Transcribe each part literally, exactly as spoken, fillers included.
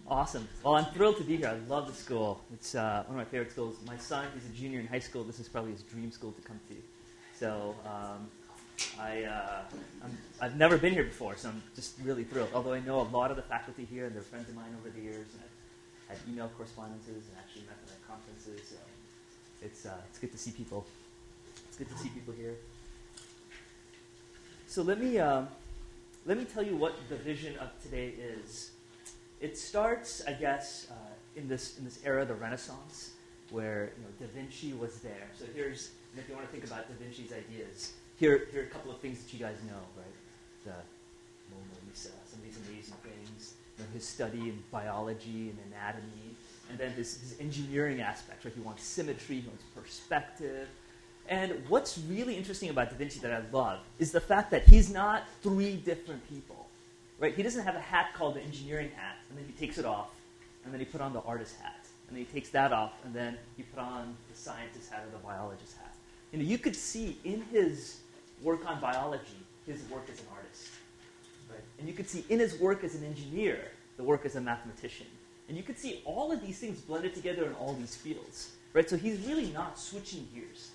Awesome. Well, I'm thrilled to be here. I love the school. It's uh, one of my favorite schools. My son, he's a junior in high school. This is probably his dream school to come to. So um, I, uh, I'm, I've never been here before, so I'm just really thrilled. Although I know a lot of the faculty here, and they're friends of mine over the years, and I've had email correspondences and actually met them at conferences. So it's uh, it's good to see people. It's good to see people here. So let me um, let me tell you what the vision of today is. It starts, I guess, uh, in this in this era of the Renaissance, where you know Da Vinci was there. So here's, and if you want to think about Da Vinci's ideas, here here are a couple of things that you guys know, right? The Mona Lisa, some of these amazing things. You know, his study in biology and anatomy, and then his, his engineering aspects, right? He wants symmetry, he wants perspective. And what's really interesting about Da Vinci that I love is the fact that he's not three different people, right? He doesn't have a hat called the engineering hat, and then he takes it off, and then he put on the artist hat, and then he takes that off, and then he put on the scientist hat or the biologist hat. You know, you could see in his work on biology his work as an artist, right? And you could see in his work as an engineer the work as a mathematician. And you could see all of these things blended together in all these fields, right? So he's really not switching gears.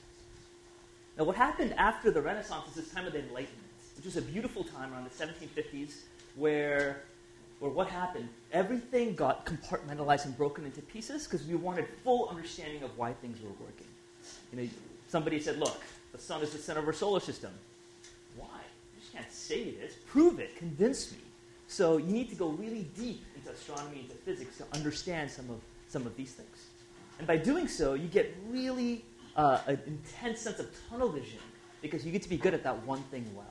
Now, what happened after the Renaissance is this time of the Enlightenment, which was a beautiful time around the seventeen fifties, where, where what happened? Everything got compartmentalized and broken into pieces because we wanted full understanding of why things were working. You know, somebody said, look, the sun is the center of our solar system. Why? You just can't say this. Prove it. Convince me. So you need to go really deep into astronomy, into physics to understand some of, some of these things. And by doing so, you get really uh, an intense sense of tunnel vision because you get to be good at that one thing well.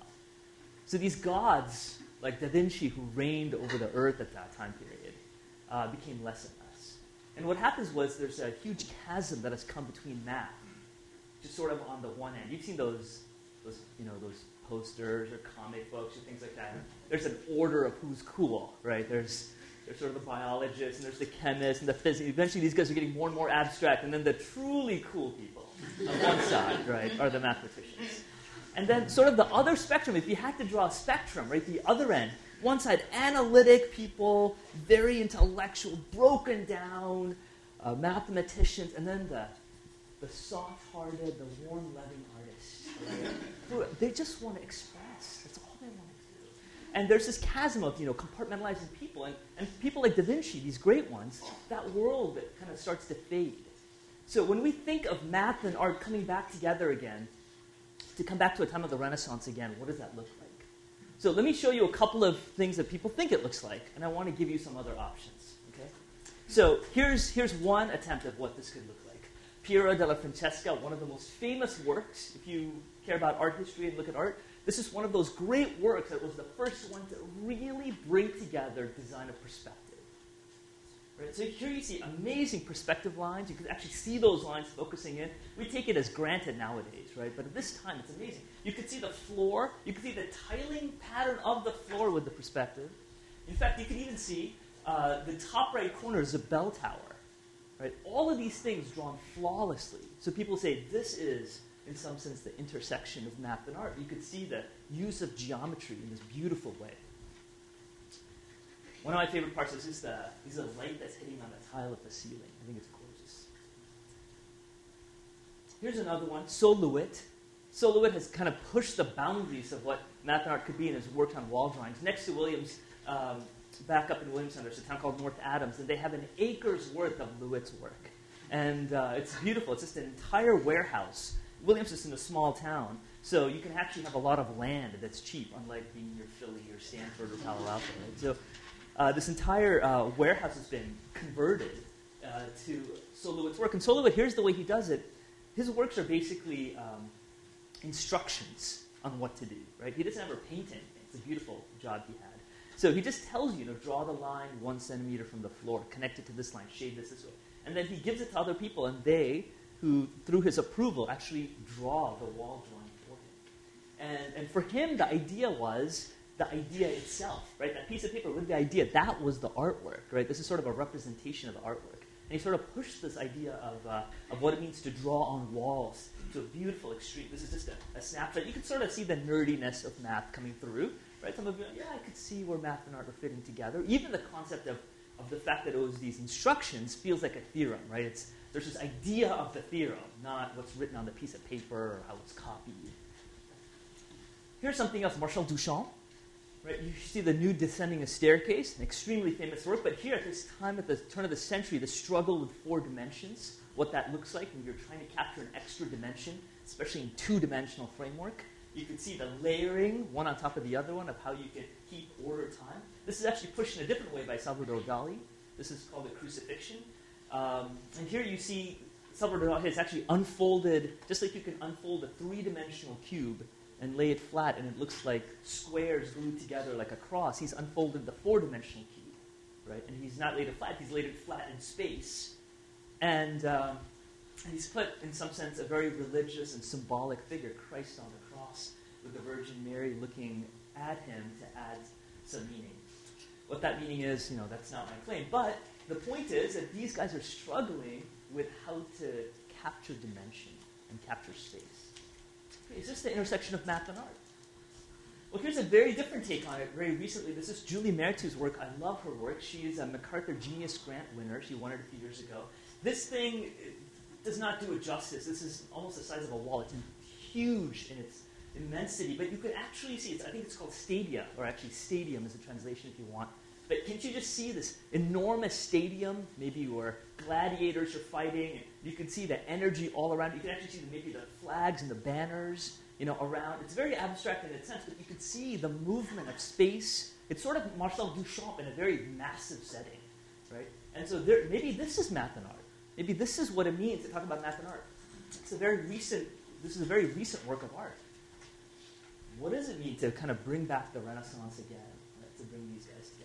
So these gods, like Da Vinci, who reigned over the earth at that time period, uh, became less and less. And what happens was there's a huge chasm that has come between math, just sort of on the one end. You've seen those, those, you know, those posters or comic books or things like that. There's an order of who's cool, right? There's, there's sort of the biologists, and there's the chemists, and the physicists. Eventually, these guys are getting more and more abstract, and then the truly cool people on one side, right, are the mathematicians. And then sort of the other spectrum, if you had to draw a spectrum, right, the other end, one side, analytic people, very intellectual, broken down, uh, mathematicians, and then the, the soft-hearted, the warm, loving artists. Right? Who, they just want to express. That's all they want to do. And there's this chasm of, you know, compartmentalizing people. And, and people like Da Vinci, these great ones, that world that kind of starts to fade. So when we think of math and art coming back together again, to come back to a time of the Renaissance again, what does that look like? So let me show you a couple of things that people think it looks like, and I want to give you some other options. Okay? So here's, here's one attempt of what this could look like. Piero della Francesca, one of the most famous works, if you care about art history and look at art, this is one of those great works that was the first one to really bring together design of perspective. Right? So here you see amazing perspective lines. You can actually see those lines focusing in. We take it as granted nowadays, right? But at this time, it's amazing. You could see the floor. You could see the tiling pattern of the floor with the perspective. In fact, you can even see uh, the top right corner is a bell tower. Right? All of these things drawn flawlessly. So people say this is, in some sense, the intersection of math and art. You could see the use of geometry in this beautiful way. One of my favorite parts is the, is the light that's hitting on the tile of the ceiling. I think it's gorgeous. Here's another one, Sol LeWitt. Sol LeWitt has kind of pushed the boundaries of what math and art could be and has worked on wall drawings. Next to Williams, um, back up in Williamson, there's a town called North Adams, and they have an acre's worth of LeWitt's work. And uh, it's beautiful. It's just an entire warehouse. Williamson is in a small town, so you can actually have a lot of land that's cheap, unlike being near Philly or Stanford or Palo Alto. Right? So uh, this entire uh, warehouse has been converted uh, to Sol LeWitt's work. And Sol LeWitt, here's the way he does it. His works are basically um, instructions on what to do. Right? He doesn't ever paint anything. It's a beautiful job he had. So he just tells you, you know, draw the line one centimeter from the floor, connect it to this line, shade this this way. And then he gives it to other people, and they, who, through his approval, actually draw the wall drawing for him. And, and for him, the idea was the idea itself, right? That piece of paper with the idea, that was the artwork, right? This is sort of a representation of the artwork. And he sort of pushed this idea of, uh, of what it means to draw on walls to a beautiful extreme. This is just a, a snapshot. You can sort of see the nerdiness of math coming through, right? Some of you, yeah, I could see where math and art are fitting together. Even the concept of of the fact that it was these instructions feels like a theorem, right? It's, there's this idea of the theorem, not what's written on the piece of paper or how it's copied. Here's something else, Marcel Duchamp. Right, you see the nude descending a staircase, an extremely famous work, but here at this time, at the turn of the century, the struggle with four dimensions, what that looks like when you're trying to capture an extra dimension, especially in two-dimensional framework. You can see the layering, one on top of the other one, of how you can keep order time. This is actually pushed in a different way by Salvador Dali. This is called the crucifixion. Um, and here you see Salvador Dali has actually unfolded, just like you can unfold a three-dimensional cube and lay it flat, and it looks like squares glued together like a cross. He's unfolded the four-dimensional cube, right? And he's not laid it flat, he's laid it flat in space. And um, he's put, in some sense, a very religious and symbolic figure, Christ on the cross, with the Virgin Mary looking at him to add some meaning. What that meaning is, you know, that's not my claim. But the point is that these guys are struggling with how to capture dimension and capture space. Is this the intersection of math and art? Well, here's a very different take on it. Very recently, this is Julie Mertu's work. I love her work. She is a MacArthur Genius Grant winner. She won it a few years ago. This thing does not do it justice. This is almost the size of a wall. It's huge in its immensity, but you can actually see, it's, I think it's called stadia, or actually stadium is the translation if you want. But can't you just see this enormous stadium, maybe where gladiators are fighting? You can see the energy all around. You can actually see the, maybe the flags and the banners, you know, around. It's very abstract in its sense, but you can see the movement of space. It's sort of Marcel Duchamp in a very massive setting, right? And so there, maybe this is math and art. Maybe this is what it means to talk about math and art. It's a very recent, this is a very recent work of art. What does it mean to kind of bring back the Renaissance again, right, to bring these guys together?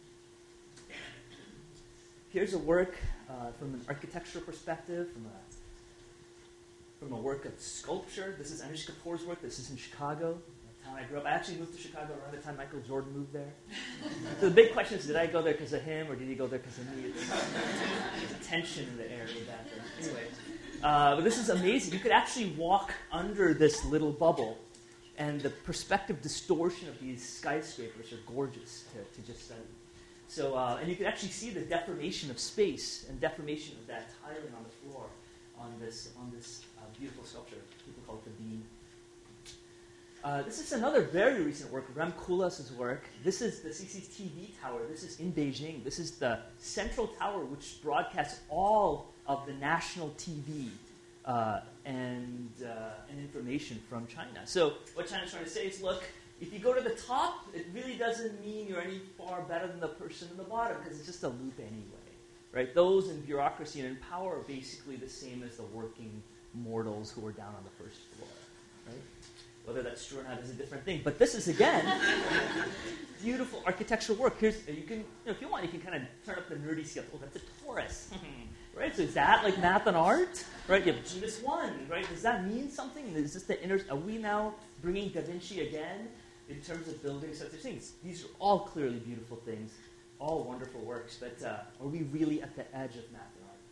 Here's a work uh, from an architectural perspective, from a, from a work of sculpture. This is Anish Kapoor's work. This is in Chicago, the town I grew up. I actually moved to Chicago around the time Michael Jordan moved there. So the big question is, did I go there because of him, or did he go there because of me? There's a tension in the air with that. But anyway, uh, but this is amazing. You could actually walk under this little bubble, and the perspective distortion of these skyscrapers are gorgeous to, to just study. So, uh, and you can actually see the deformation of space and deformation of that tiling on the floor on this on this uh, beautiful sculpture. People call it the beam. Uh, this is another very recent work, Rem Koolhaas's work. This is the C C T V tower. This is in Beijing. This is the central tower which broadcasts all of the national T V uh, and, uh, and information from China. So what China's trying to say is, look, if you go to the top, it really doesn't mean you're any far better than the person in the bottom, because it's just a loop anyway, right? Those in bureaucracy and in power are basically the same as the working mortals who are down on the first floor, right? Whether that's true or not is a different thing. But this is, again, beautiful architectural work. Here's, you can, you know, if you want, you can kind of turn up the nerdy scale. Oh, that's a torus, right? So is that like math and art, right? You have Genus one, right? Does that mean something? Is this the inner? Are we now bringing Da Vinci again in terms of building such things? These are all clearly beautiful things, all wonderful works. But uh, are we really at the edge of math and art?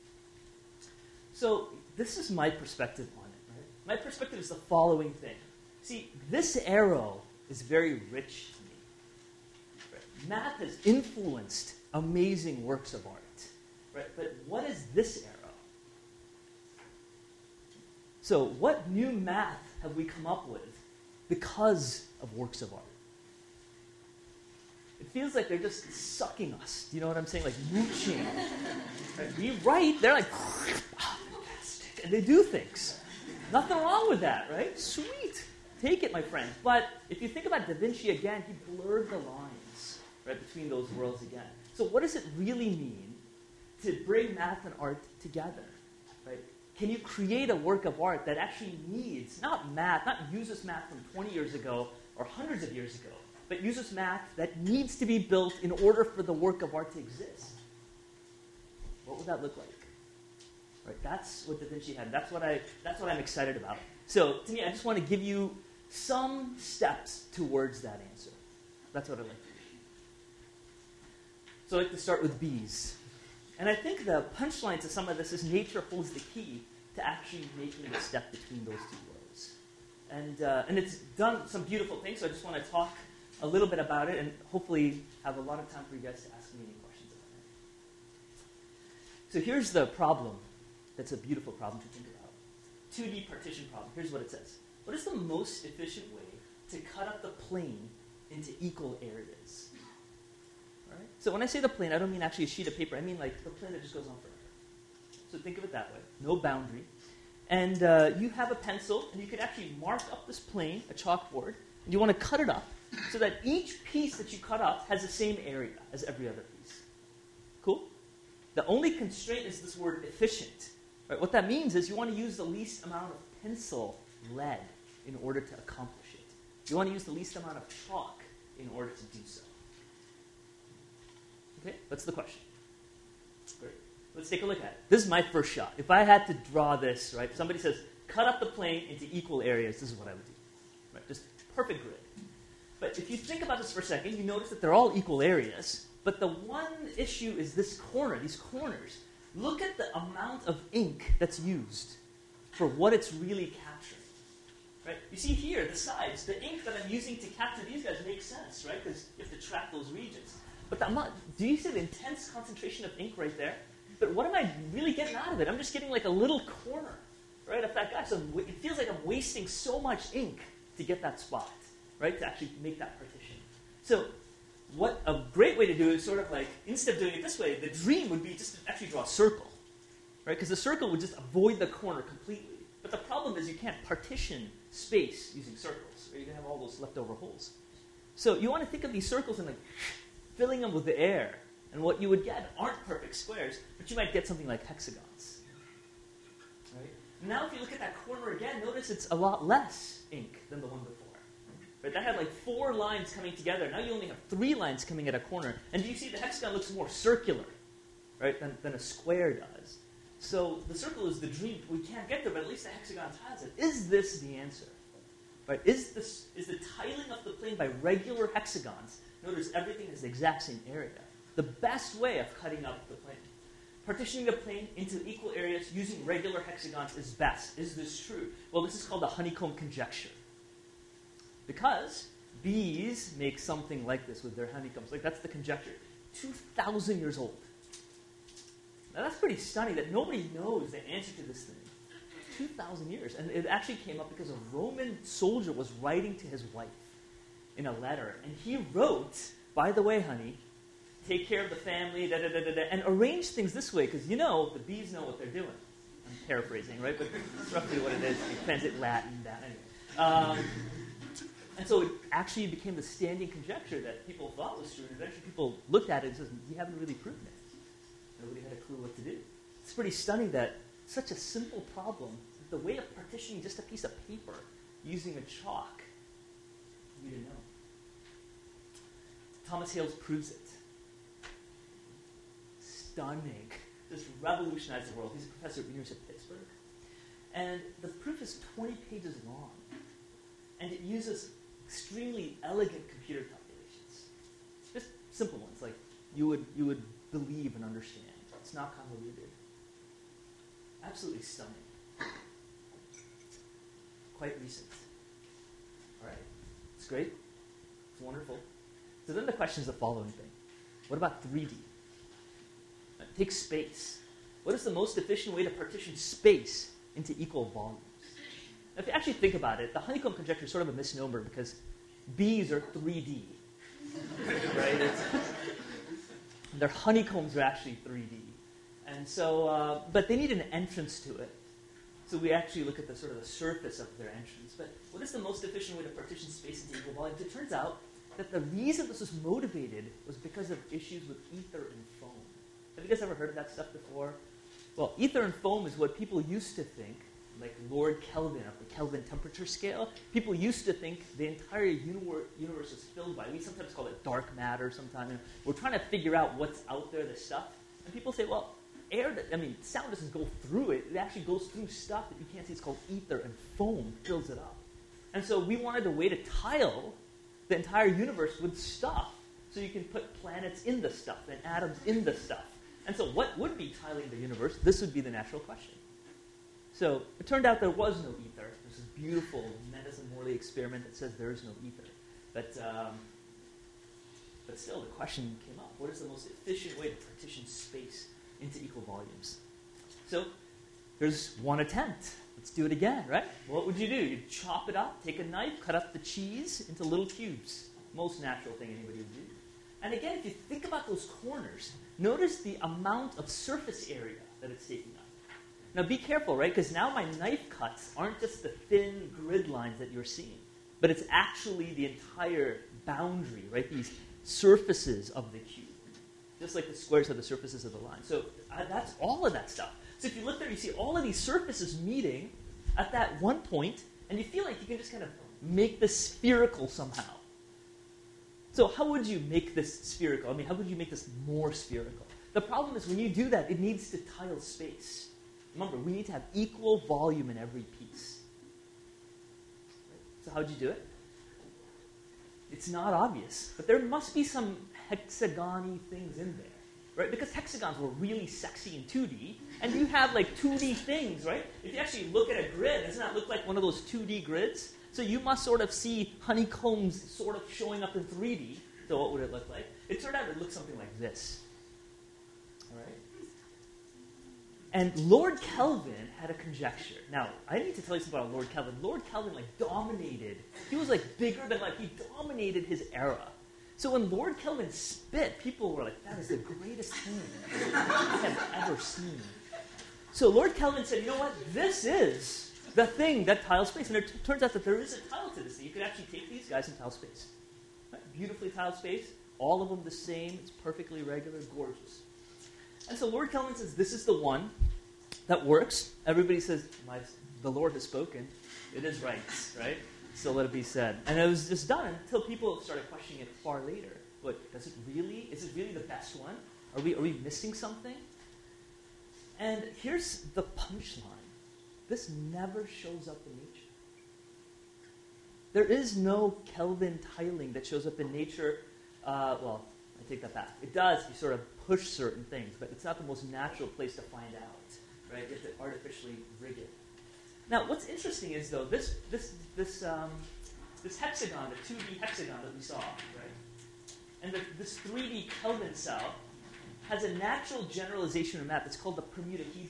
So this is my perspective on it. My perspective is the following thing. See, this arrow is very rich to me. Right? Math has influenced amazing works of art. Right? But what is this arrow? So what new math have we come up with because of works of art? It feels like they're just sucking us. Do you know what I'm saying? Like mooching. Right? We write, they're like, oh, fantastic. And they do things. Nothing wrong with that, right? Sweet. Take it, my friend. But if you think about Da Vinci again, he blurred the lines, right, between those worlds again. So what does it really mean to bring math and art together, right? Can you create a work of art that actually needs, not math, not uses math from twenty years ago or hundreds of years ago, but uses math that needs to be built in order for the work of art to exist? What would that look like? Right, that's what Da Vinci had. That's what I. That's what I'm excited about. So, to me, I just want to give you some steps towards that answer. That's what I'd like to do. So, I'd like to start with bees, and I think the punchline to some of this is nature holds the key to actually making the step between those two worlds, and uh, and it's done some beautiful things. So, I just want to talk a little bit about it, and hopefully have a lot of time for you guys to ask me any questions about it. So here's the problem. That's a beautiful problem to think about. two D partition problem. Here's what it says. What is the most efficient way to cut up the plane into equal areas? All right? So when I say the plane, I don't mean actually a sheet of paper. I mean like the plane that just goes on forever. So think of it that way. No boundary. And uh, you have a pencil, and you could actually mark up this plane, a chalkboard, and you want to cut it up so that each piece that you cut up has the same area as every other piece. Cool? The only constraint is this word efficient. Right? What that means is you want to use the least amount of pencil lead in order to accomplish it. You want to use the least amount of chalk in order to do so. Okay? That's the question. Great. Let's take a look at it. This is my first shot. If I had to draw this, right, somebody says, cut up the plane into equal areas, this is what I would do. Right? Just perfect grid. But if you think about this for a second, you notice that they're all equal areas, but the one issue is this corner, these corners. Look at the amount of ink that's used for what it's really capturing. Right? You see here, the sides, the ink that I'm using to capture these guys makes sense, right? Because you have to track those regions. But the amount, do you see the intense concentration of ink right there? But what am I really getting out of it? I'm just getting like a little corner, right, of that guy. So it feels like I'm wasting so much ink to get that spot, right, to actually make that partition. So what a great way to do it is sort of like, instead of doing it this way, the dream would be just to actually draw a circle, right? Because the circle would just avoid the corner completely. But the problem is you can't partition space using circles, or you're going to have all those leftover holes. So you want to think of these circles and like filling them with the air. And what you would get aren't perfect squares, but you might get something like hexagons. Right? Now if you look at that corner again, notice it's a lot less ink than the one before. Right? That had like four lines coming together. Now you only have three lines coming at a corner. And do you see the hexagon looks more circular, right, than, than a square does? So the circle is the dream. We can't get there, but at least the hexagon has it. Is this the answer? Right? Is, this, is the tiling of the plane by regular hexagons? Notice everything is the exact same area. The best way of cutting up the plane. Partitioning the plane into equal areas using regular hexagons is best. Is this true? Well, this is called the honeycomb conjecture. Because bees make something like this with their honeycombs. Like, that's the conjecture. two thousand years old. Now, that's pretty stunning that nobody knows the answer to this thing. two thousand years. And it actually came up because a Roman soldier was writing to his wife in a letter. And he wrote, by the way, honey, take care of the family, da da da da da, and arrange things this way, because you know the bees know what they're doing. I'm paraphrasing, right? But that's roughly what it is. It transit Latin, that anyway. Um, and so it actually became the standing conjecture that people thought was true, and eventually people looked at it and said, "You haven't really proven it." Nobody had a clue what to do. It's pretty stunning that such a simple problem, the way of partitioning just a piece of paper using a chalk, you didn't know. Thomas Hales proves it. Stunning. Just revolutionized the world. He's a professor at the University of Pittsburgh. And the proof is twenty pages long. And it uses extremely elegant computer calculations. Just simple ones, like you would you would believe and understand. It's not convoluted. Absolutely stunning. Quite recent. All right. It's great. It's wonderful. So then the question is the following thing. What about three D? Take space. What is the most efficient way to partition space into equal volumes? Now, if you actually think about it, the honeycomb conjecture is sort of a misnomer because bees are three D. Right? It's, their honeycombs are actually three D. And so, uh, but they need an entrance to it. So we actually look at the sort of the surface of their entrance. But what is the most efficient way to partition space into equal volumes? It turns out that the reason this was motivated was because of issues with ether and foam. Have you guys ever heard of that stuff before? Well, ether and foam is what people used to think, like Lord Kelvin of the Kelvin temperature scale. People used to think the entire universe, universe was filled by, we sometimes call it dark matter sometimes. And we're trying to figure out what's out there, the stuff. And people say, well, air, that, I mean, sound doesn't go through it. It actually goes through stuff that you can't see. It's called ether, and foam fills it up. And so we wanted a way to tile the entire universe with stuff. So you can put planets in the stuff and atoms in the stuff. And so what would be tiling the universe? This would be the natural question. So it turned out there was no ether. There's this beautiful Mendelssohn-Morley experiment that says there is no ether. But, um, but still, the question came up. What is the most efficient way to partition space into equal volumes. So there's one attempt. Let's do it again, right? What would you do? You'd chop it up, take a knife, cut up the cheese into little cubes. Most natural thing anybody would do. And again, if you think about those corners, notice the amount of surface area that it's taking up. Now be careful, right? Because now my knife cuts aren't just the thin grid lines that you're seeing, but it's actually the entire boundary, right? These surfaces of the cube. Just like the squares are the surfaces of the line. So uh, that's all of that stuff. So if you look there, you see all of these surfaces meeting at that one point, and you feel like you can just kind of make this spherical somehow. So how would you make this spherical? I mean, how would you make this more spherical? The problem is when you do that, it needs to tile space. Remember, we need to have equal volume in every piece. Right? So how'd you do it? It's not obvious, but there must be some hexagon-y things in there, right? Because hexagons were really sexy in two D, and you have like two D things, right? If you actually look at a grid, doesn't that look like one of those two D grids? So you must sort of see honeycombs sort of showing up in three D. So what would it look like? It turned out it looked something like this. All right? And Lord Kelvin had a conjecture. Now, I need to tell you something about Lord Kelvin. Lord Kelvin, like, dominated. He was, like, bigger than life. He dominated his era. So when Lord Kelvin spit, people were like, that is the greatest thing I have ever seen. So Lord Kelvin said, you know what? This is the thing that tiles space. And it t- turns out that there is a tile to this thing. You could actually take these guys and tile space. Right? Beautifully tiled space. All of them the same. It's perfectly regular. Gorgeous. And so Lord Kelvin says, this is the one that works. Everybody says, My, the Lord has spoken. It is right, right? So let it be said. And it was just done until people started questioning it far later. But does it really, is it really the best one? Are we, are we missing something? And here's the punchline. This never shows up in nature. There is no Kelvin tiling that shows up in nature. Uh, well, I take that back. It does. You sort of push certain things, but it's not the most natural place to find out, right? You have to artificially rig it. Now, what's interesting is, though, this this this um, this hexagon, the two D hexagon that we saw, right? And the, this three D Kelvin cell has a natural generalization or map. It's called the permutahedron.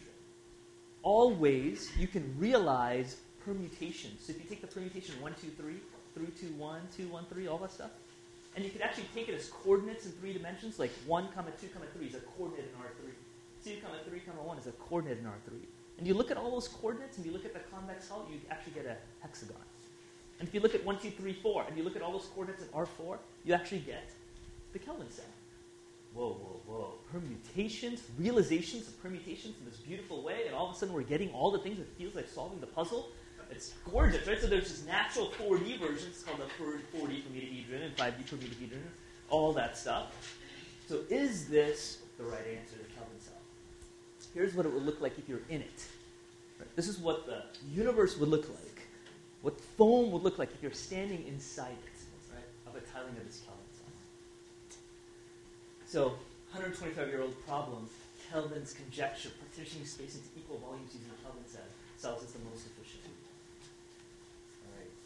Always, you can realize permutations. So if you take the permutation one, two, three, three, two, one, two, one, three, all that stuff, and you can actually take it as coordinates in three dimensions, like one comma two comma three is a coordinate in R three. two comma three comma one is a coordinate in R three. And you look at all those coordinates and you look at the convex hull, you actually get a hexagon. And if you look at one, two, three, four, and you look at all those coordinates in R four, you actually get the Kelvin cell. Whoa, whoa, whoa. Permutations, realizations of permutations in this beautiful way, and all of a sudden we're getting all the things that feels like solving the puzzle. It's gorgeous, right? So there's this natural four D version. It's called the four D permutahedron and five D permutahedron, all that stuff. So is this the right answer to Kelvin cell? Here's what it would look like if you're in it. Right? This is what the universe would look like. What foam would look like if you're standing inside it, right, of a tiling of this Kelvin cell. So, one hundred twenty-five-year-old problem, Kelvin's conjecture, partitioning space into equal volumes using Kelvin cells is the most efficient. All right.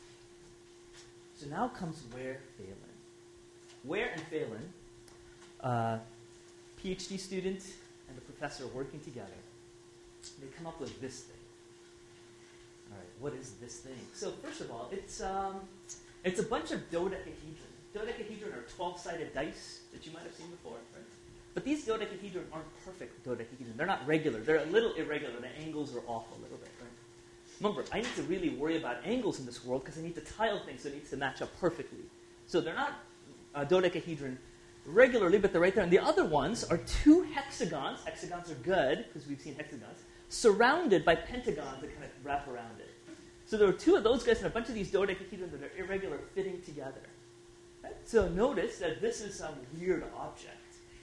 So now comes Ware Phelan. Ware and Phelan, uh, PhD student and the professor working together, they come up with this thing. All right, what is this thing? So first of all, it's um, it's a bunch of dodecahedron. Dodecahedron are twelve-sided dice that you might have seen before, right? But these dodecahedron aren't perfect dodecahedron. They're not regular. They're a little irregular. The angles are off a little bit, right? Remember, I need to really worry about angles in this world because I need to tile things so it needs to match up perfectly. So they're not uh, dodecahedron regularly, but they're right there. And the other ones are two hexagons. Hexagons are good because we've seen hexagons, surrounded by pentagons that kind of wrap around it. So there are two of those guys and a bunch of these dodecahedron that are irregular fitting together. Right? So notice that this is some weird object.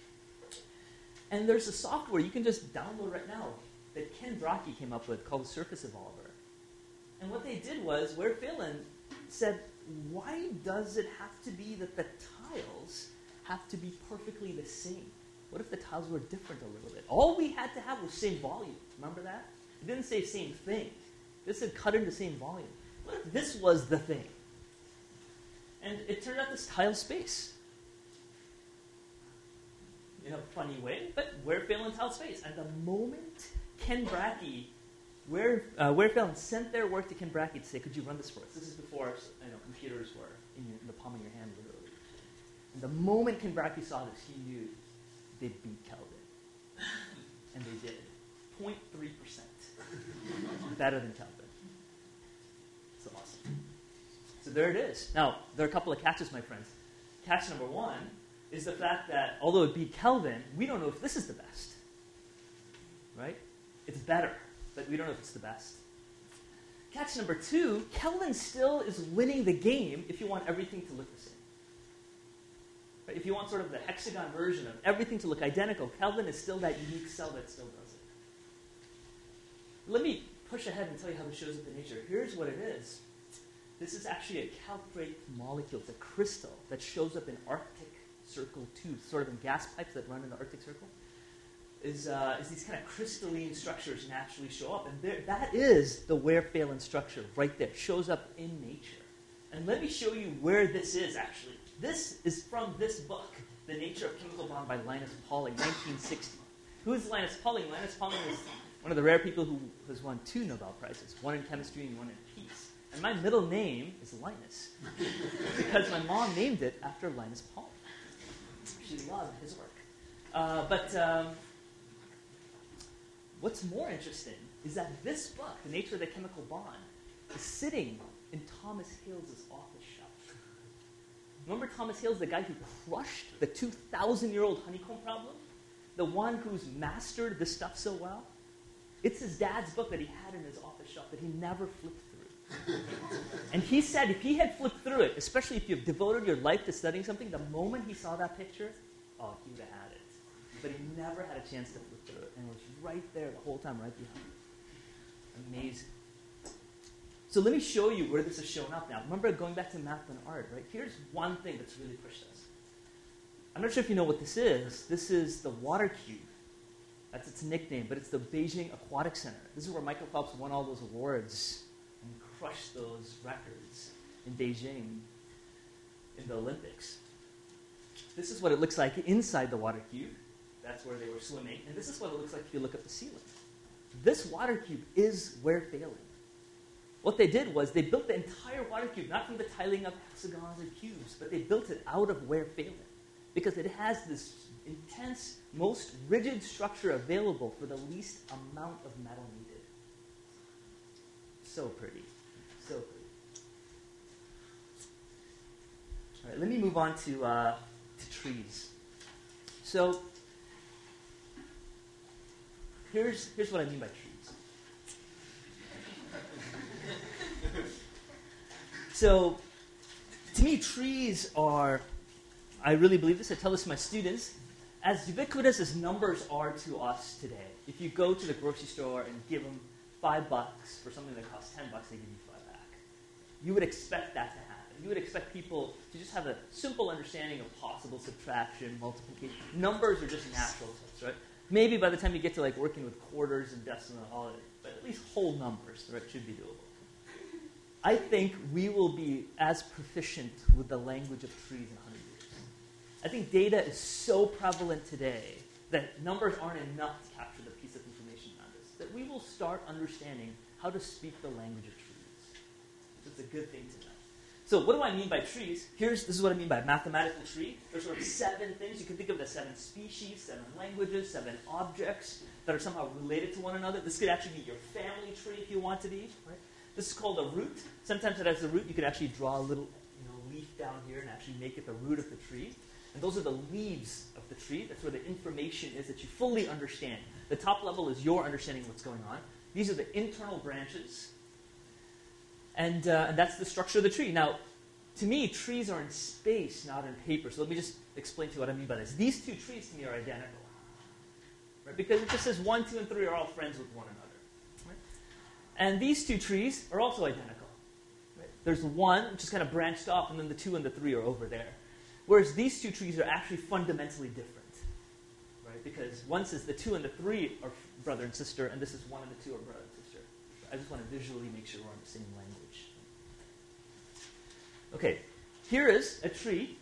And there's a software you can just download right now that Ken Brockie came up with called Surface Evolver. And what they did was, Ware Phelan said, why does it have to be that the tiles have to be perfectly the same? What if the tiles were different a little bit? All we had to have was same volume. Remember that? It didn't say same thing. This said cut into same volume. What if this was the thing? And it turned out this tile space. in a funny way, but where Phelan tiled space. And the moment Ken Brackey, where uh, where Phelan sent their work to Ken Brackey to say, could you run this for us? This is before you know, computers were in, your, in the palm of your hand, literally. And the moment Ken Brackey saw this, he knew they'd beat Kelvin. And they did. zero point three percent. Better than Kelvin. So awesome. So there it is. Now, there are a couple of catches, my friends. Catch number one is the fact that, although it beat Kelvin, we don't know if this is the best. Right? It's better, but we don't know if it's the best. Catch number two, Kelvin still is winning the game if you want everything to look the same. Right? If you want sort of the hexagon version of everything to look identical, Kelvin is still that unique cell that still does it. Let me push ahead and tell you how this shows up in nature. Here's what it is. This is actually a calcrete molecule. It's a crystal that shows up in Arctic Circle tubes, sort of in gas pipes that run in the Arctic Circle. Is, uh, is these kind of crystalline structures naturally show up. And there, that is the Ware-Phelan structure right there. It shows up in nature. And let me show you where this is, actually. This is from this book, The Nature of Chemical Bond by Linus Pauling, nineteen sixty. Who is Linus Pauling? Linus Pauling is one of the rare people who has won two Nobel Prizes, one in chemistry and one in peace. And my middle name is Linus, because my mom named it after Linus Pauling. She loved his work. Uh, but um, what's more interesting is that this book, The Nature of the Chemical Bond, is sitting in Thomas Hales' office shelf. Remember Thomas Hales, the guy who crushed the two thousand year old honeycomb problem? The one who's mastered this stuff so well? It's his dad's book that he had in his office shelf that he never flipped through. And he said if he had flipped through it, especially if you've devoted your life to studying something, the moment he saw that picture, oh, he would have had it. But he never had a chance to flip through it. And it was right there the whole time, right behind. Amazing. So let me show you where this has shown up now. Remember, going back to math and art, right? Here's one thing that's really pushed us. I'm not sure if you know what this is. This is the water cube. That's its nickname, but it's the Beijing Aquatic Center. This is where Michael Phelps won all those awards and crushed those records in Beijing in the Olympics. This is what it looks like inside the water cube. That's where they were swimming. And this is what it looks like if you look at the ceiling. This water cube is Ware-Phelan. What they did was they built the entire water cube, not from the tiling of hexagons or cubes, but they built it out of Ware-Phelan because it has this intense, most rigid structure available for the least amount of metal needed. So pretty. So pretty. All right, let me move on to, uh, to trees. So here's, here's what I mean by trees. So to me, trees are, I really believe this, I tell this to my students, as ubiquitous as numbers are to us today. If you go to the grocery store and give them five bucks for something that costs ten bucks, they give you five back. You would expect that to happen. You would expect people to just have a simple understanding of possible subtraction, multiplication. Numbers are just natural to us, right? Maybe by the time you get to like working with quarters and decimal, all of it, but at least whole numbers, right, should be doable. I think we will be as proficient with the language of trees in one hundred years. I think data is so prevalent today that numbers aren't enough to capture the piece of information around us, that we will start understanding how to speak the language of trees. It's a good thing to know. So what do I mean by trees? Here's, this is what I mean by a mathematical tree. There's sort of seven things. You can think of it as seven species, seven languages, seven objects that are somehow related to one another. This could actually be your family tree if you want to be, right? This is called a root. Sometimes it has a root. You could actually draw a little you know, leaf down here and actually make it the root of the tree. And those are the leaves of the tree. That's where the information is that you fully understand. The top level is your understanding of what's going on. These are the internal branches. And, uh, and that's the structure of the tree. Now, to me, trees are in space, not in paper. So let me just explain to you what I mean by this. These two trees to me are identical. Right? Because it just says one, two, and three are all friends with one another. Right? And these two trees are also identical. Right? There's one, which is kind of branched off, and then the two and the three are over there. Whereas these two trees are actually fundamentally different, right? Because one says the two and the three are brother and sister, and this is one and the two are brother and sister. I just want to visually make sure we're on the same language. Okay, here is a tree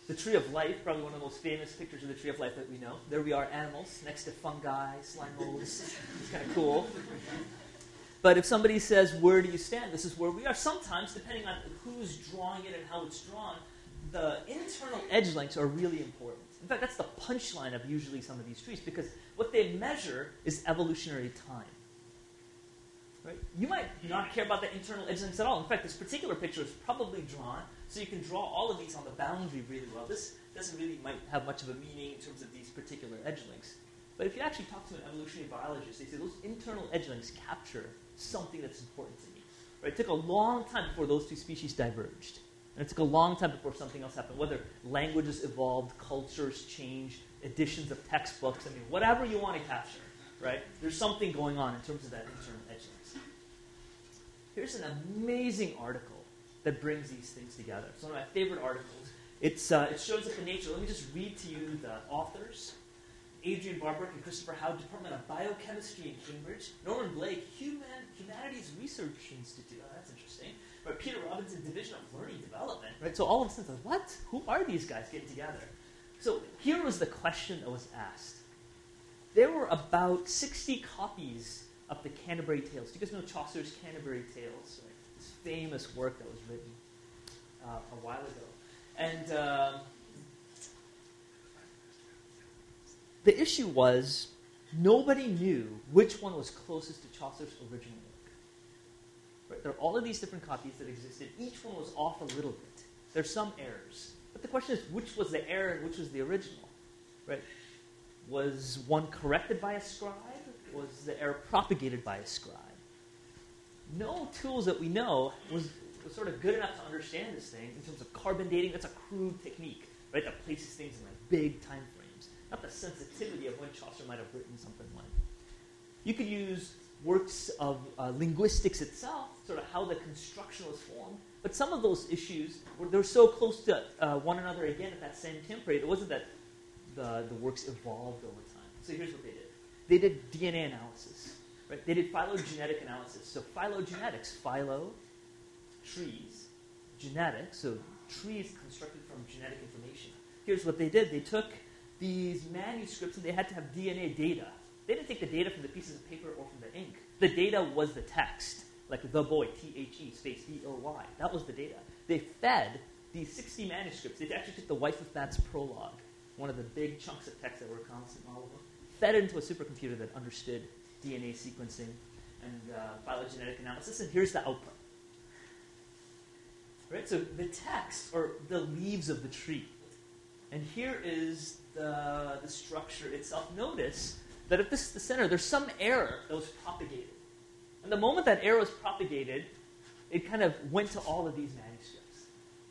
the Tree of Life, probably one of the most famous pictures of the Tree of Life that we know. There we are, animals, next to fungi, slime molds. It's kind of cool. But if somebody says, where do you stand? This is where we are. Sometimes, depending on who's drawing it and how it's drawn, the internal edge lengths are really important. In fact, that's the punchline of usually some of these trees, because what they measure is evolutionary time. Right? You might not care about the internal edge lengths at all. In fact, this particular picture is probably drawn so you can draw all of these on the boundary really well. This doesn't really might have much of a meaning in terms of these particular edge lengths. But if you actually talk to an evolutionary biologist, they say those internal edge lengths capture something that's important to me. Right? It took a long time before those two species diverged. And it took a long time before something else happened, whether languages evolved, cultures changed, editions of textbooks, I mean, whatever you want to capture, right? There's something going on in terms of that internal edge lengths. Here's an amazing article that brings these things together. It's one of my favorite articles. It's, uh, it shows up in Nature. Let me just read to you the authors. Adrian Barbrick and Christopher Howe, Department of Biochemistry in Cambridge. Norman Blake, Human, Humanities Research Institute. Oh, that's interesting. Right, Peter Robinson, Division of Learning Development. Right, so all of a sudden, what? Who are these guys getting together? So here was the question that was asked. There were about sixty copies of the Canterbury Tales. Do you guys know Chaucer's Canterbury Tales? Right? This famous work that was written uh, a while ago. And uh, the issue was nobody knew which one was closest to Chaucer's original work. Right? There are all of these different copies that existed. Each one was off a little bit. There's some errors. But the question is, which was the error and which was the original? Right? Was one corrected by a scribe? Was the error propagated by a scribe? No tools that we know was, was sort of good enough to understand this thing in terms of carbon dating. That's a crude technique, right? That places things in like big time frames. Not the sensitivity of when Chaucer might have written something like. You could use works of uh, linguistics itself, sort of how the construction was formed. But some of those issues were they were so close to uh, one another again at that same time period. It wasn't that the, the works evolved over time. So here's what they did. They did D N A analysis. Right? They did phylogenetic analysis. So phylogenetics, philo, trees, genetics, so trees constructed from genetic information. Here's what they did. They took these manuscripts and they had to have D N A data. They didn't take the data from the pieces of paper or from the ink. The data was the text, like the boy, T H E space B O Y. That was the data. They fed these sixty manuscripts. They actually took the Wife of Bats prologue, one of the big chunks of text that were constant in all of them, fed it into a supercomputer that understood D N A sequencing and uh, phylogenetic analysis, and here's the output. Right? So the text, or the leaves of the tree. And here is the, the structure itself. Notice that if this is the center, there's some error that was propagated. And the moment that error was propagated, it kind of went to all of these manuscripts.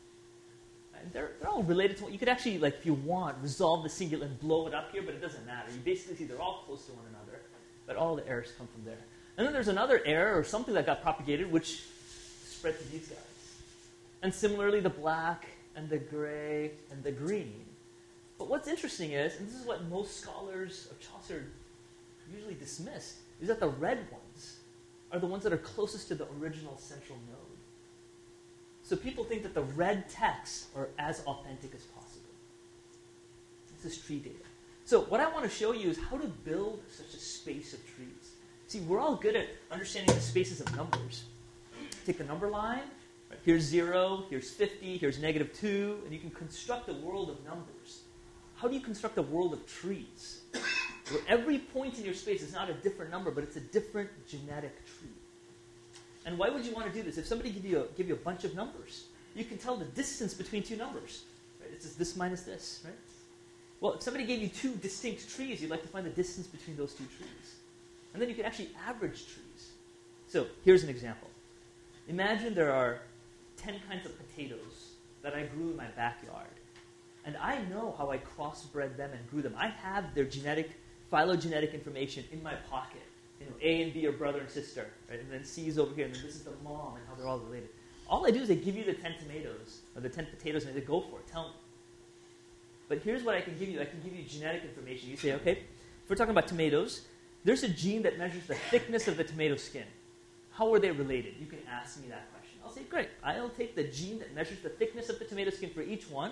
And they're, they're all related to what you could actually, like, if you want, resolve the singular and blow it up here, but it doesn't matter. You basically see they're all close to one another, but all the errors come from there. And then there's another error or something that got propagated, which spread to these guys. And similarly, the black and the gray and the green. But what's interesting is, and this is what most scholars of Chaucer usually dismiss, is that the red ones are the ones that are closest to the original central node. So people think that the red texts are as authentic as possible. This is tree data. So what I want to show you is how to build such a space of trees. See, we're all good at understanding the spaces of numbers. Take the number line, right? Here's zero, here's fifty, here's negative two, and you can construct a world of numbers. How do you construct a world of trees? Where every point in your space is not a different number, but it's a different genetic tree. And why would you want to do this? If somebody give you a, give you a bunch of numbers, you can tell the distance between two numbers. Right? It's just this minus this, right? Well, if somebody gave you two distinct trees, you'd like to find the distance between those two trees. And then you can actually average trees. So here's an example. Imagine there are ten kinds of potatoes that I grew in my backyard. And I know how I crossbred them and grew them. I have their genetic, phylogenetic information in my pocket. You know, A and B are brother and sister, right? And then C is over here, and then this is the mom, and how they're all related. All I do is I give you the ten tomatoes, or the ten potatoes, and I say, go for it, tell me. But here's what I can give you. I can give you genetic information. You say, okay, if we're talking about tomatoes, there's a gene that measures the thickness of the tomato skin. How are they related? You can ask me that question. I'll say, great. I'll take the gene that measures the thickness of the tomato skin for each one,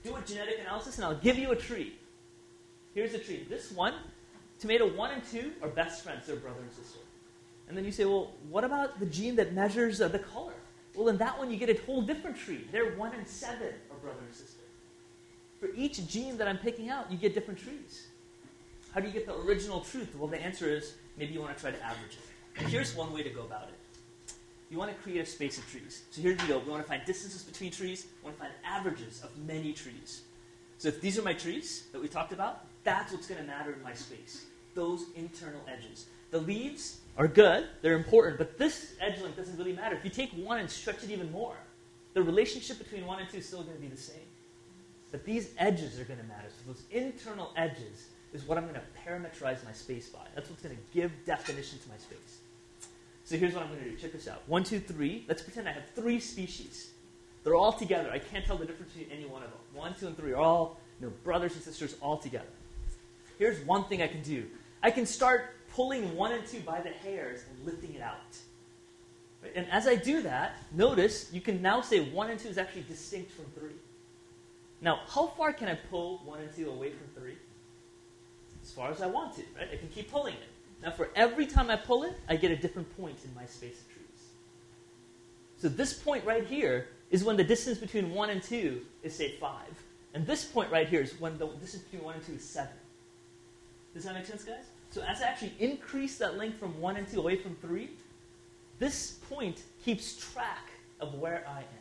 do a genetic analysis, and I'll give you a tree. Here's a tree. This one, tomato one and two are best friends. They're brother and sister. And then you say, well, what about the gene that measures uh, the color? Well, in that one, you get a whole different tree. They're one and seven are brother and sister. For each gene that I'm picking out, you get different trees. How do you get the original truth? Well, the answer is maybe you want to try to average it. And here's one way to go about it. You want to create a space of trees. So here we go. We want to find distances between trees. We want to find averages of many trees. So if these are my trees that we talked about, that's what's going to matter in my space. Those internal edges. The leaves are good. They're important. But this edge length doesn't really matter. If you take one and stretch it even more, the relationship between one and two is still going to be the same. But these edges are going to matter. So those internal edges is what I'm going to parameterize my space by. That's what's going to give definition to my space. So here's what I'm going to do. Check this out. One, two, three. Let's pretend I have three species. They're all together. I can't tell the difference between any one of them. One, two, and three are all, you know, brothers and sisters all together. Here's one thing I can do. I can start pulling one and two by the hairs and lifting it out. Right? And as I do that, notice you can now say one and two is actually distinct from three. Now, how far can I pull one and two away from three? As far as I want to, right? I can keep pulling it. Now, for every time I pull it, I get a different point in my space of trees. So this point right here is when the distance between one and two is, say, five. And this point right here is when the distance between one and two is seven. Does that make sense, guys? So as I actually increase that length from one and two away from three, this point keeps track of where I am.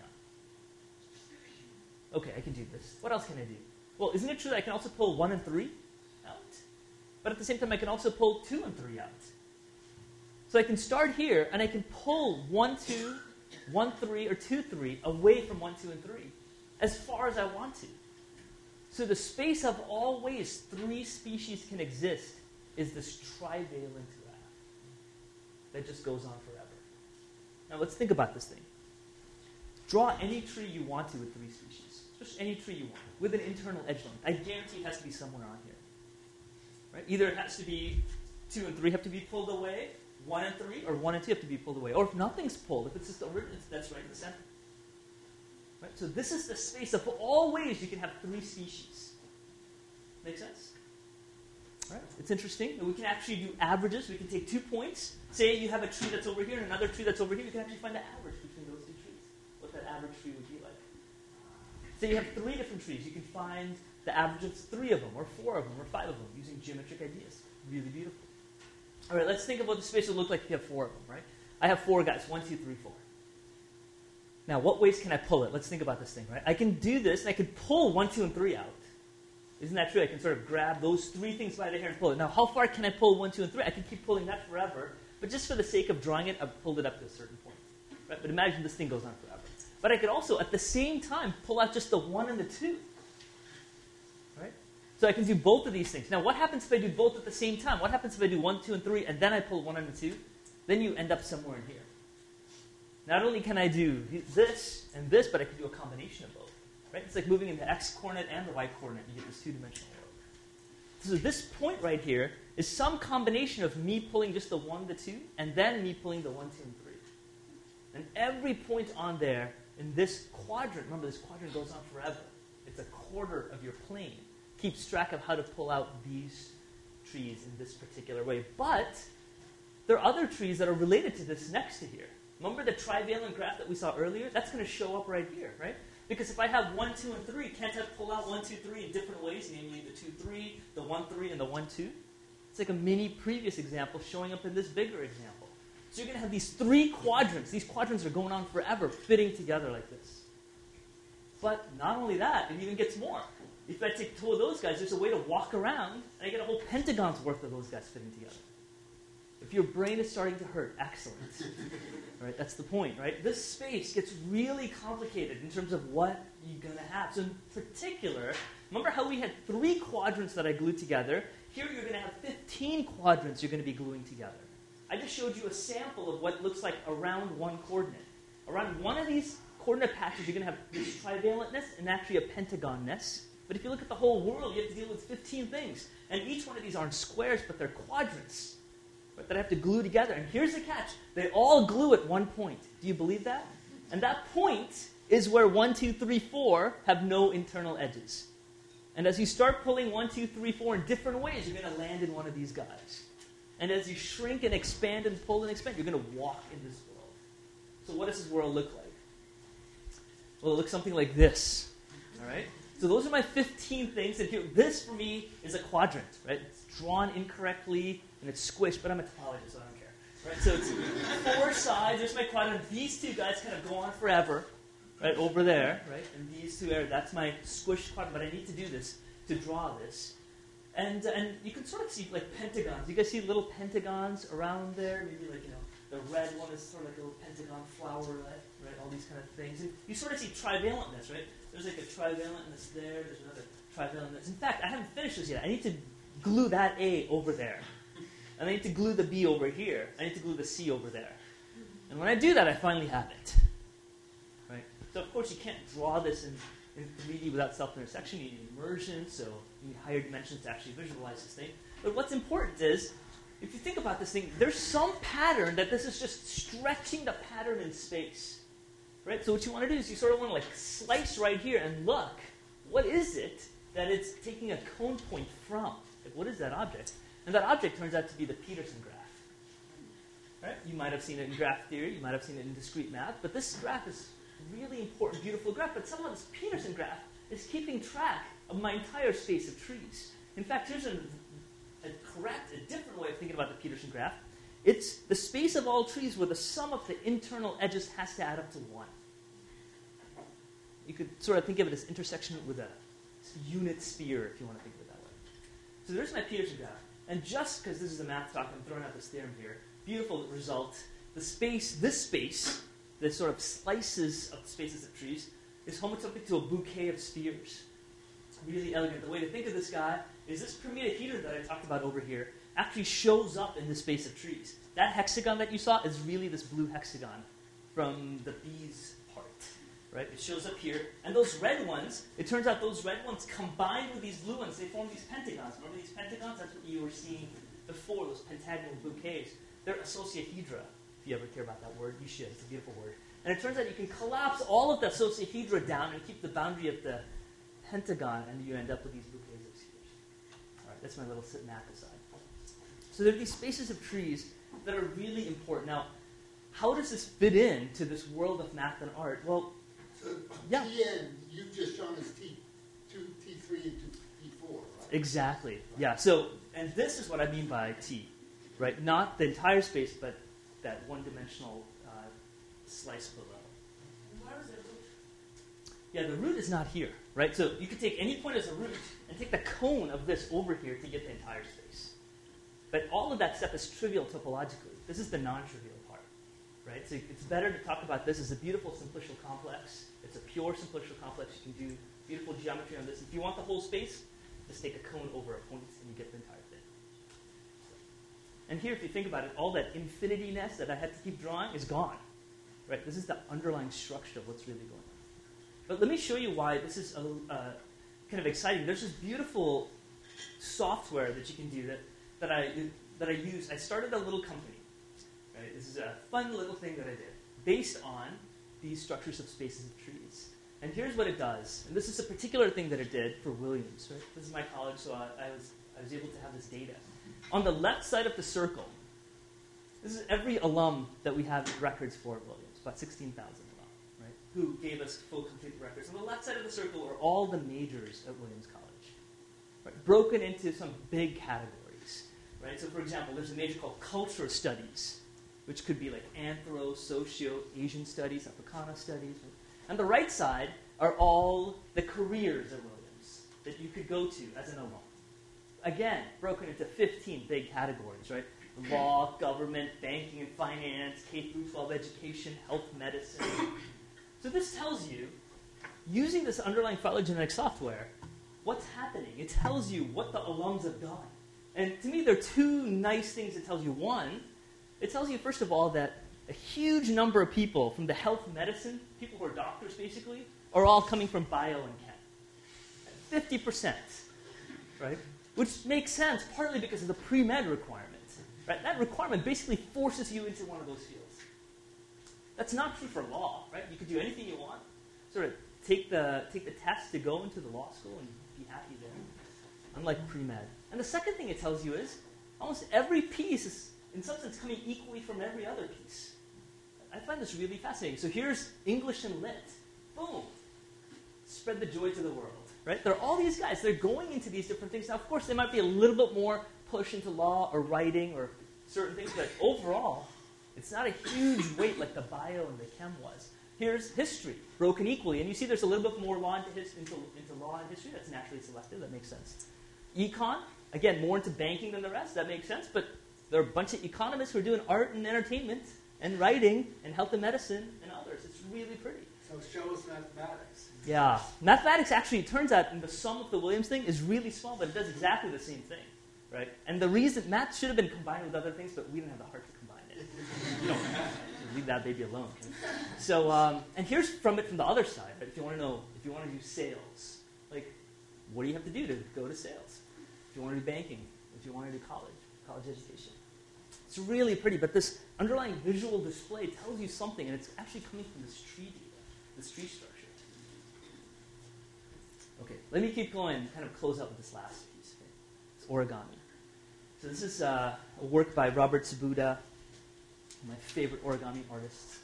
Okay, I can do this. What else can I do? Well, isn't it true that I can also pull one and three out? But at the same time, I can also pull two and three out. So I can start here, and I can pull one, two, one, three, or two, three away from one, two, and three as far as I want to. So the space of all ways three species can exist is this trivalent graph that just goes on forever. Now let's think about this thing. Draw any tree you want to with three species. Just any tree you want, with an internal edge length. I guarantee it has to be somewhere on here. Right? Either it has to be two and three have to be pulled away, one and three, or one and two have to be pulled away. Or if nothing's pulled, if it's just a original, that's right in the center. Right? So this is the space of all ways you can have three species. Make sense? Right? It's interesting that we can actually do averages. We can take two points. Say you have a tree that's over here and another tree that's over here. You can actually find the average between those two trees. What that average tree would be like. Say you have three different trees. You can find the average of three of them, or four of them, or five of them, using geometric ideas. Really beautiful. All right, let's think of what the space would look like if you have four of them, right? I have four guys. One, two, three, four. Now, what ways can I pull it? Let's think about this thing, right? I can do this, and I can pull one, two, and three out. Isn't that true? I can sort of grab those three things by the hair and pull it. Now, how far can I pull one, two, and three? I can keep pulling that forever, but just for the sake of drawing it, I've pulled it up to a certain point. Right? But imagine this thing goes on forever. But I could also, at the same time, pull out just the one and the two. Right? So I can do both of these things. Now, what happens if I do both at the same time? What happens if I do one, two, and three, and then I pull one and the two? Then you end up somewhere in here. Not only can I do this and this, but I can do a combination of both. Right? It's like moving in the x-coordinate and the y-coordinate. You get this two-dimensional world. So this point right here is some combination of me pulling just the one, the two, and then me pulling the one, two, and three. And every point on there in this quadrant, remember this quadrant goes on forever. It's a quarter of your plane. Keeps track of how to pull out these trees in this particular way. But there are other trees that are related to this next to here. Remember the trivalent graph that we saw earlier? That's going to show up right here, right? Because if I have one, two, and three, can't I pull out one, two, three in different ways, namely the two, three, the one, three, and the one, two? It's like a mini previous example showing up in this bigger example. So you're going to have these three quadrants. These quadrants are going on forever, fitting together like this. But not only that, it even gets more. If I take two of those guys, there's a way to walk around, and I get a whole pentagon's worth of those guys fitting together. If your brain is starting to hurt, excellent. Right? That's the point, right? This space gets really complicated in terms of what you're going to have. So in particular, remember how we had three quadrants that I glued together? Here you're going to have fifteen quadrants you're going to be gluing together. I just showed you a sample of what looks like around one coordinate. Around one of these coordinate patches, you're going to have this trivalentness and actually a pentagonness. But if you look at the whole world, you have to deal with fifteen things. And each one of these aren't squares, but they're quadrants. Right, that I have to glue together. And here's the catch. They all glue at one point. Do you believe that? And that point is where one, two, three, four have no internal edges. And as you start pulling one, two, three, four in different ways, you're going to land in one of these guys. And as you shrink and expand and pull and expand, you're going to walk in this world. So what does this world look like? Well, it looks something like this. All right? So those are my fifteen things. And here, this, for me, is a quadrant. Right? It's drawn incorrectly, and it's squished, but I'm a topologist, so I don't care. Right? So it's four sides. There's my quadrant. These two guys kind of go on forever. Right? Over there. Right? And these two are, that's my squished quadrant. But I need to do this to draw this. And, and you can sort of see, like, pentagons. You guys see little pentagons around there? Maybe, like, you know, the red one is sort of like a little pentagon flowerlet, right? All these kind of things. And you sort of see trivalentness, right? There's like a trivalentness there. There's another trivalentness. In fact, I haven't finished this yet. I need to glue that A over there. And I need to glue the B over here. I need to glue the C over there. And when I do that, I finally have it. Right? So, of course, you can't draw this in, in three D without self-intersection. You need immersion, so you need higher dimensions to actually visualize this thing. But what's important is, if you think about this thing, there's some pattern that this is just stretching the pattern in space. Right? So what you want to do is you sort of want to like slice right here and look, what is it that it's taking a cone point from? Like, what is that object? And that object turns out to be the Peterson graph. Right? You might have seen it in graph theory, you might have seen it in discrete math, but this graph is a really important, beautiful graph. But somehow this Peterson graph is keeping track of my entire space of trees. In fact, here's a A correct, a different way of thinking about the Peterson graph. It's the space of all trees where the sum of the internal edges has to add up to one. You could sort of think of it as intersection with a unit sphere, if you want to think of it that way. So there's my Peterson graph. And just because this is a math talk, I'm throwing out this theorem here. Beautiful result. The space, this space, the sort of slices of spaces of trees, is homotopy to a bouquet of spheres. Really elegant. The way to think of this guy is this permutohedron that I talked about over here actually shows up in the space of trees. That hexagon that you saw is really this blue hexagon from the bees part. Right? It shows up here. And those red ones, it turns out those red ones combined with these blue ones, they form these pentagons. Remember these pentagons? That's what you were seeing before, those pentagonal bouquets. They're associahedra. If you ever care about that word, you should. It's a beautiful word. And it turns out you can collapse all of the associahedra down and keep the boundary of the pentagon, and you end up with these bouquets of spheres. All right, that's my little math aside. So there are these spaces of trees that are really important. Now, how does this fit in to this world of math and art? Well, so yeah. T N, you've just shown us T two, T three, and T four, right? Exactly. Yeah. So, and this is what I mean by T, right? Not the entire space, but that one-dimensional uh, slice below. Where is the root? Yeah, the root is not here, right? So you could take any point as a root and take the cone of this over here to get the entire space. But all of that stuff is trivial topologically. This is the non-trivial part, right? So it's better to talk about this as a beautiful simplicial complex. It's a pure simplicial complex. You can do beautiful geometry on this. If you want the whole space, just take a cone over a point and you get the entire thing. And here, if you think about it, all that infinity-ness that I had to keep drawing is gone, right? This is the underlying structure of what's really going on. But let me show you why this is a, uh, kind of exciting. There's this beautiful software that you can do that, that I that I use. I started a little company. Right? This is a fun little thing that I did based on these structures of spaces of trees. And here's what it does. And this is a particular thing that it did for Williams. Right? This is my college, so I, I was I was able to have this data. On the left side of the circle, this is every alum that we have records for at Williams, about sixteen thousand. Who gave us full, complete records. On the left side of the circle are all the majors at Williams College, right? Broken into some big categories. Right? So, for example, there's a major called Culture Studies, which could be like Anthro, Socio, Asian Studies, Africana Studies. Right? On the right side are all the careers at Williams that you could go to as an alum. Again, broken into fifteen big categories, right? Law, government, banking and finance, K through twelve education, health medicine. So this tells you, using this underlying phylogenetic software, what's happening. It tells you what the alums have done. And to me, there are two nice things it tells you. One, it tells you, first of all, that a huge number of people from the health medicine, people who are doctors basically, are all coming from bio and chem. fifty percent, right? Which makes sense, partly because of the pre-med requirement. Right? That requirement basically forces you into one of those fields. That's not true for law, right? You could do anything you want. sort of take the take the test to go into the law school and be happy there, unlike pre-med. And the second thing it tells you is almost every piece is, in some sense, coming equally from every other piece. I find this really fascinating. So here's English and Lit. Boom. Spread the joy to the world. Right? There are all these guys. They're going into these different things. Now, of course, they might be a little bit more push into law or writing or certain things, but overall, it's not a huge weight like the bio and the chem was. Here's history, broken equally. And you see there's a little bit more law into, his, into, into law and history. That's naturally selected. That makes sense. Econ, again, more into banking than the rest. That makes sense. But there are a bunch of economists who are doing art and entertainment and writing and health and medicine and others. It's really pretty. So show us mathematics. Yeah. Mathematics actually, it turns out, in the sum of the Williams thing is really small, but it does exactly the same thing. Right? And the reason, math should have been combined with other things, but we didn't have the heart to combine it. You know, leave that baby alone. Okay? So, um, and here's from it from the other side. Right? If you want to know, if you want to do sales, like, what do you have to do to go to sales? If you want to do banking, if you want to do college, college education. It's really pretty, but this underlying visual display tells you something, and it's actually coming from this tree data, this tree structure. Okay, let me keep going and kind of close out with this last piece. Okay? It's origami. So this is uh, a work by Robert Sabuda, my favorite origami artist.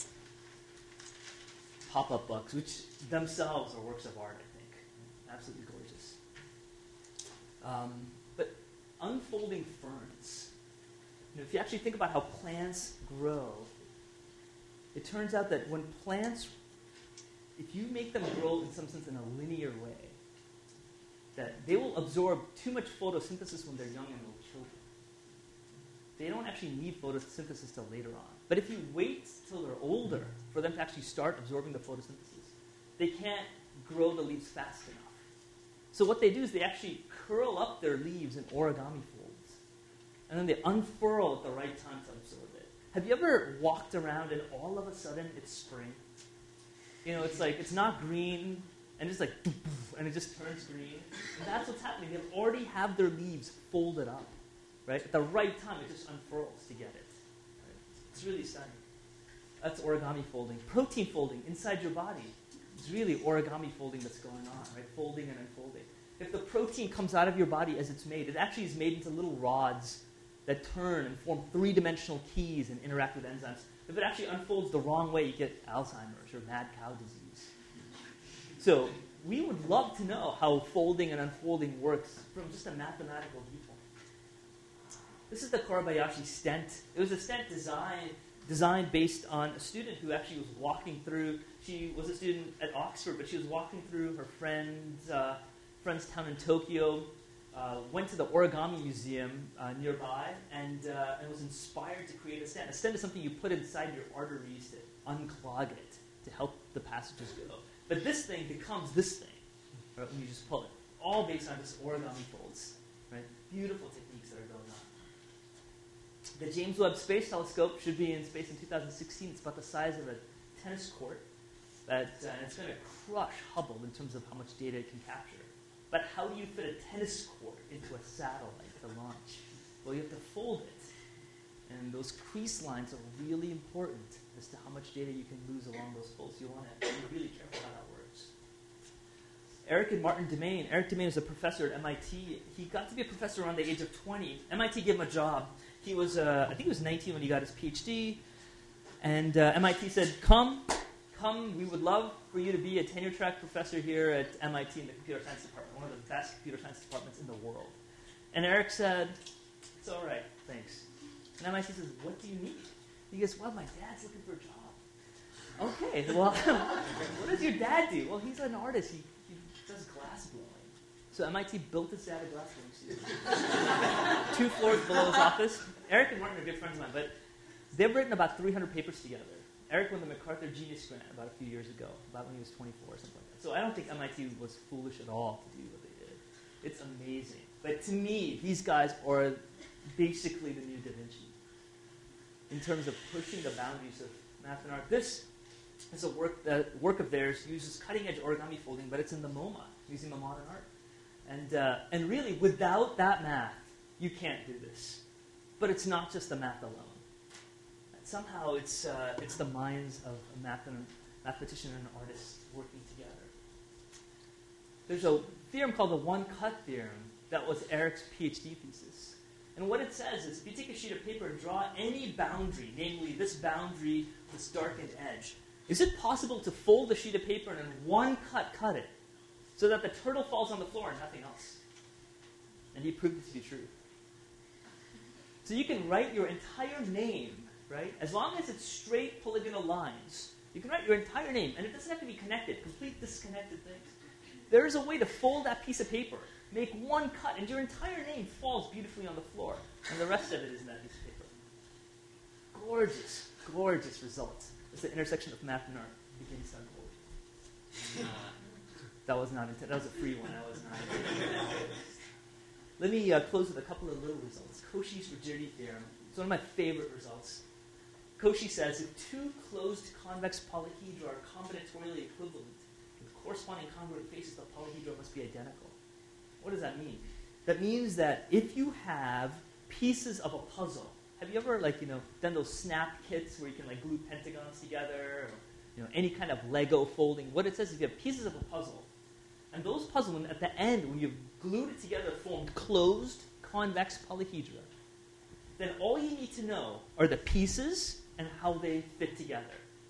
Pop-up books, which themselves are works of art, I think. Absolutely gorgeous. Um, but unfolding ferns. You know, if you actually think about how plants grow, it turns out that when plants, if you make them grow in some sense in a linear way, that they will absorb too much photosynthesis when they're young and little children. They don't actually need photosynthesis till later on. But if you wait till they're older for them to actually start absorbing the photosynthesis, they can't grow the leaves fast enough. So what they do is they actually curl up their leaves in origami folds, and then they unfurl at the right time to absorb it. Have you ever walked around and all of a sudden it's spring? You know, it's like, it's not green, and it's like, and it just turns green. And that's what's happening. They already have their leaves folded up, right? At the right time, it just unfurls to get it. Right? It's really stunning. That's origami folding. Protein folding inside your body. It's really origami folding that's going on, right? Folding and unfolding. If the protein comes out of your body as it's made, it actually is made into little rods that turn and form three-dimensional keys and interact with enzymes. If it actually unfolds the wrong way, you get Alzheimer's or mad cow disease. So we would love to know how folding and unfolding works from just a mathematical viewpoint. This is the Kobayashi stent. It was a stent designed, designed based on a student who actually was walking through. She was a student at Oxford, but she was walking through her friend's, uh, friend's town in Tokyo, uh, went to the origami museum uh, nearby, and, uh, and was inspired to create a stent. A stent is something you put inside your arteries to unclog it, to help the passages go. But this thing becomes this thing, right, when you just pull it. All based on just origami folds. Right? Beautiful techniques that are going on. The James Webb Space Telescope should be in space in two thousand sixteen. It's about the size of a tennis court. That, uh, and it's going to crush Hubble in terms of how much data it can capture. But how do you fit a tennis court into a satellite to launch? Well, you have to fold it. And those crease lines are really important as to how much data you can lose along those folds. You want to be really careful how that works. Eric and Martin Demain. Eric Demain is a professor at M I T. He got to be a professor around the age of twenty. M I T gave him a job. He was, uh, I think he was nineteen when he got his PhD. And uh, M I T said, come, come, we would love for you to be a tenure-track professor here at M I T in the computer science department, one of the best computer science departments in the world. And Eric said, it's all right, thanks. And M I T says, what do you need? He goes, well, my dad's looking for a job. Okay, well, what does your dad do? Well, he's an artist. He, he does glass blowing. So M I T built his dad a glass blowing studio. Two floors below his office. Eric and Martin are good friends of mine, but they've written about three hundred papers together. Eric won the MacArthur Genius Grant about a few years ago, about when he was twenty-four or something like that. So I don't think M I T was foolish at all to do what they did. It's amazing. But to me, these guys are basically the new Da Vinci in terms of pushing the boundaries of math and art. This is a work that work of theirs uses cutting-edge origami folding, but it's in the MoMA, Museum of Modern Art. And uh, and really, without that math, you can't do this. But it's not just the math alone. Somehow, it's uh, it's the minds of math and mathematician and an artist working together. There's a theorem called the one-cut theorem that was Eric's PhD thesis. And what it says is if you take a sheet of paper and draw any boundary, namely this boundary, this darkened edge, is it possible to fold the sheet of paper and in one cut cut it so that the turtle falls on the floor and nothing else? And he proved it to be true. So you can write your entire name, right? As long as it's straight polygonal lines, you can write your entire name, and it doesn't have to be connected, complete disconnected things. There is a way to fold that piece of paper, make one cut, and your entire name falls beautifully on the floor, and the rest of it is in that piece of paper. Gorgeous, gorgeous result. It's the intersection of math and art. Begins to unfold. That was not intended. That was a free one. That was not intended. Let me uh, close with a couple of little results. Cauchy's rigidity theorem. It's one of my favorite results. Cauchy says if two closed convex polyhedra are combinatorially equivalent, with corresponding congruent faces, the polyhedra must be identical. What does that mean? That means that if you have pieces of a puzzle, have you ever like you know done those snap kits where you can like glue pentagons together, or you know any kind of Lego folding? What it says is you have pieces of a puzzle, and those puzzles at the end, when you've glued it together, form closed convex polyhedra. Then all you need to know are the pieces and how they fit together.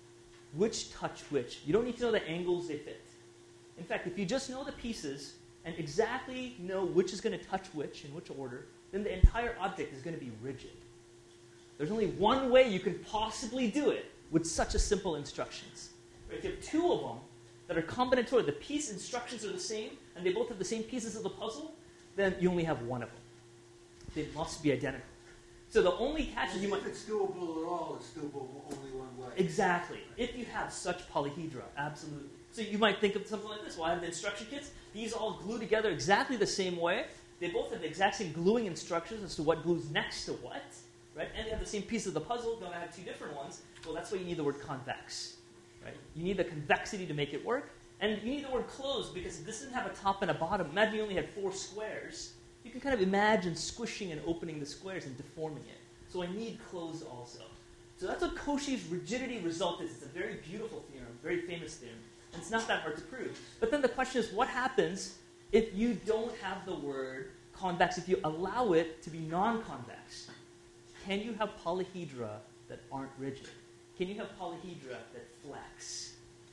Which touch which. You don't need to know the angles they fit. In fact, if you just know the pieces and exactly know which is going to touch which in which order, then the entire object is going to be rigid. There's only one way you can possibly do it with such a simple instructions. If you have two of them that are combinatorial, the piece instructions are the same, and they both have the same pieces of the puzzle, then you only have one of them. They must be identical. So the only catch is you might... If it's doable at all, it's doable only one way. Exactly. If you have such polyhedra, absolutely. So you might think of something like this. Well, I have the instruction kits. These all glue together exactly the same way. They both have the exact same gluing instructions as to what glues next to what, right? And they have the same piece of the puzzle. Don't I have two different ones? Well, that's why you need the word convex, right? You need the convexity to make it work. And you need the word closed because this didn't have a top and a bottom. Imagine you only had four squares. You can kind of imagine squishing and opening the squares and deforming it. So I need closed also. So that's what Cauchy's rigidity result is. It's a very beautiful theorem, very famous theorem. And it's not that hard to prove. But then the question is, what happens if you don't have the word convex, if you allow it to be non-convex? Can you have polyhedra that aren't rigid? Can you have polyhedra that flex?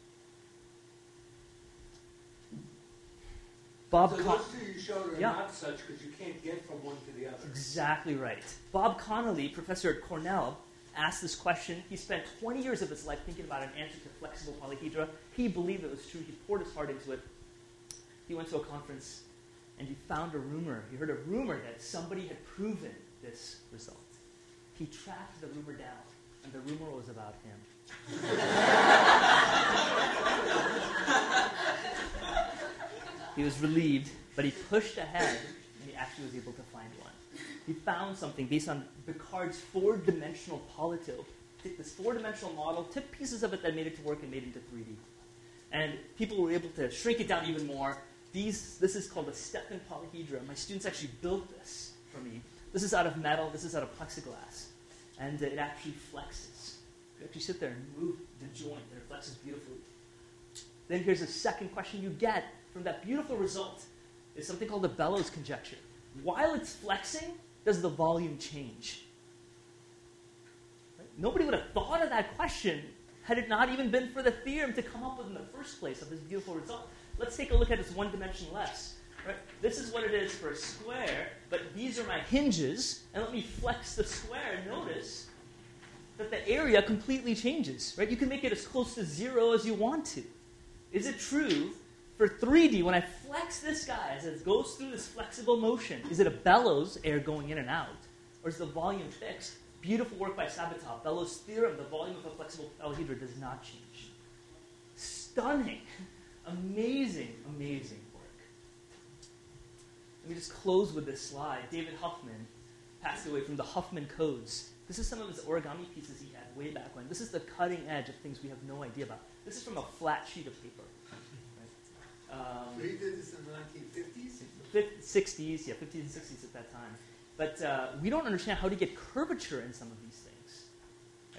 Bob so Con- those two you showed are yeah. not such because you can't get from one to the other. Exactly right. Bob Connolly, professor at Cornell, asked this question. He spent twenty years of his life thinking about an answer to flexible polyhedra. He believed it was true. He poured his heart into it. He went to a conference and he found a rumor. He heard a rumor that somebody had proven this result. He tracked the rumor down, and the rumor was about him. He was relieved, but he pushed ahead, and he actually was able to find one. He found something based on Picard's four-dimensional polytope. Took this four-dimensional model, took pieces of it that made it to work, and made it into three D. And people were able to shrink it down even more. These, this is called a Stephan polyhedra. My students actually built this for me. This is out of metal. This is out of plexiglass. And uh, it actually flexes. You actually sit there and move the joint, and it flexes beautifully. Then here's a second question you get from that beautiful result is something called the Bellows conjecture. While it's flexing, does the volume change? Right? Nobody would have thought of that question had it not even been for the theorem to come up with in the first place of this beautiful result. Let's take a look at this one dimension less. Right? This is what it is for a square, but these are my hinges, and let me flex the square, and notice that the area completely changes. Right? You can make it as close to zero as you want to. Is it true for three D, when I flex this guy as it goes through this flexible motion, is it a bellows, air going in and out, or is the volume fixed? Beautiful work by Sabatov. Bellows' theorem, the volume of a flexible polyhedra does not change. Stunning. Amazing, amazing work. Let me just close with this slide. David Huffman passed away from the Huffman codes. This is some of his origami pieces he had way back when. This is the cutting edge of things we have no idea about. This is from a flat sheet of paper. Right? Um, So he did this in the nineteen fifties? sixties, yeah, fifties and sixties at that time. But uh, we don't understand how to get curvature in some of these things. Right? How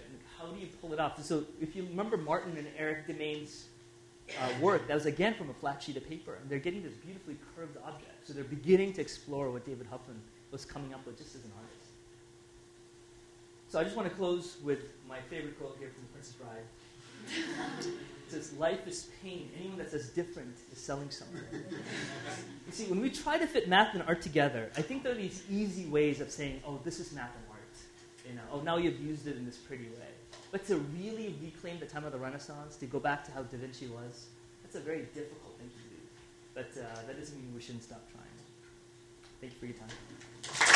how do you pull it off? So if you remember Martin and Eric Demain's uh, work, that was again from a flat sheet of paper, and they're getting this beautifully curved object. So they're beginning to explore what David Huffman was coming up with just as an artist. So I just want to close with my favorite quote here from The Princess Bride. It says, "Life is pain. Anyone that says different is selling something." You see, when we try to fit math and art together, I think there are these easy ways of saying, oh, this is math and art. You know, oh, now you've used it in this pretty way. But to really reclaim the time of the Renaissance, to go back to how Da Vinci was, that's a very difficult thing to do. But uh, that doesn't mean we shouldn't stop trying. Thank you for your time.